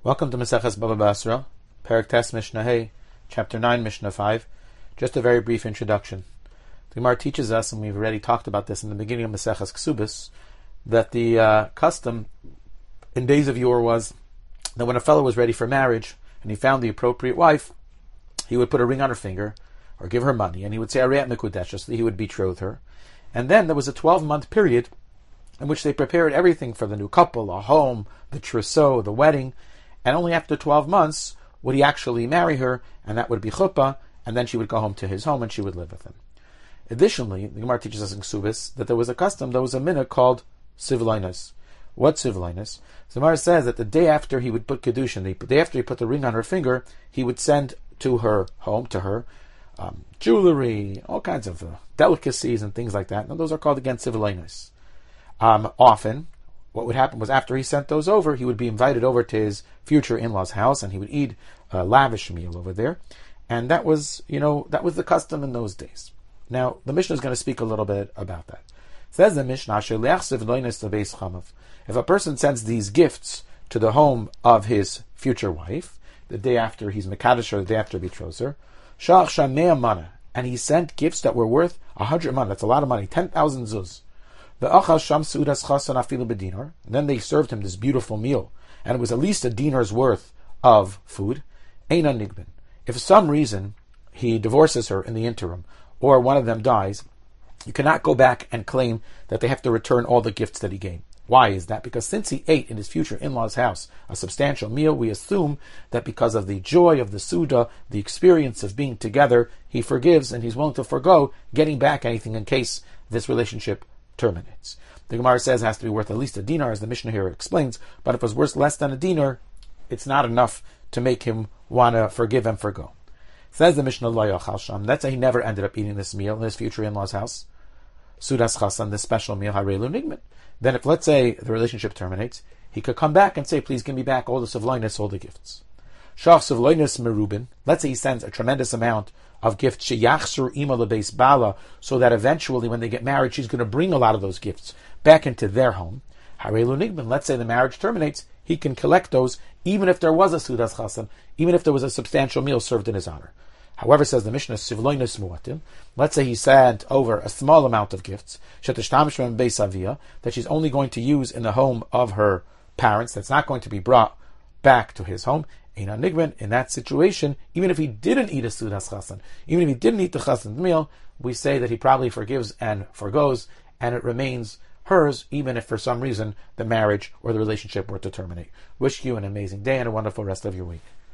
Welcome to Maseches Baba Basra, Perek Tes Mishnah Hey, Chapter 9, Mishnah 5. Just a very brief introduction. The Gemara teaches us, and we've already talked about this in the beginning of Maseches Ksubis, that the custom in days of yore was that when a fellow was ready for marriage and he found the appropriate wife, he would put a ring on her finger or give her money, and he would say Ariyat Mekudesha, so that he would betroth her. And then there was a 12-month period in which they prepared everything for the new couple, a home, the trousseau, the wedding, and only after 12 months would he actually marry her, and that would be chuppah, and then she would go home to his home and she would live with him. Additionally, the Gemara teaches us in Ksubis that there was a custom, there was a minhag called sivlainas. What sivlainas? The Gemara says that the day after he would put kedushin, the day after he put the ring on her finger, he would send to her home, to her, jewelry, all kinds of delicacies and things like that. And those are called, again, sivlainas. Often, what would happen was after he sent those over, he would be invited over to his future in-law's house, and he would eat a lavish meal over there. And that was, that was the custom in those days. Now, the Mishnah is going to speak a little bit about that. It says the Mishnah, if a person sends these gifts to the home of his future wife, the day after he's Mekadesh or the day after betroth her, and he sent gifts that were worth 100 man, that's a lot of money, 10,000 zuz. And then they served him this beautiful meal, and it was at least a dinar's worth of food. If for some reason he divorces her in the interim, or one of them dies, you cannot go back and claim that they have to return all the gifts that he gave. Why is that? Because since he ate in his future in-law's house a substantial meal, we assume that because of the joy of the Suda, the experience of being together, he forgives and he's willing to forgo getting back anything in case this relationship terminates. The Gemara says it has to be worth at least a dinar, as the Mishnah here explains, but if it's worth less than a dinar, it's not enough to make him want to forgive and forgo. Says the Mishnah, let's say he never ended up eating this meal in his future in-law's house, Sudas Chasan, this special meal, Harelu Nigman. Then if, let's say, the relationship terminates, he could come back and say, please give me back all the sivloinus, all the gifts. Shach sivloinus merubin, let's say he sends a tremendous amount of gifts, sheyachsur ima lebeis bala, so that eventually when they get married, she's going to bring a lot of those gifts back into their home. Harelu Nigman, let's say the marriage terminates, he can collect those, even if there was a Sudas Chasan, even if there was a substantial meal served in his honor. However, says the Mishnah, sivloinus muatim, let's say he sent over a small amount of gifts, that she's only going to use in the home of her parents, that's not going to be brought back to his home. In that situation, even if he didn't eat a Sudas Chasan, even if he didn't eat the Chasan meal, we say that he probably forgives and forgoes, and it remains hers, even if for some reason the marriage or the relationship were to terminate. Wish you an amazing day and a wonderful rest of your week.